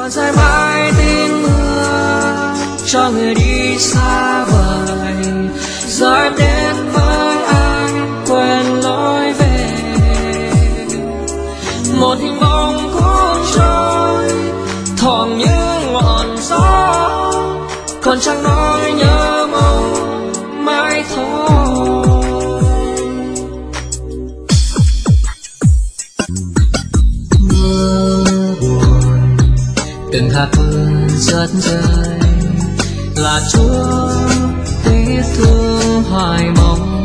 rơi mãi tiếng mưa cho người đi xa vời, giờ em đến với anh quên lối về, một hình bóng cuốn trôi thoảng những ngọn gió, còn chẳng nói nhớ mong mãi thôi. Mưa buồn từng hạt mưa rớt rơi là Chúa tiếc thương hoài mong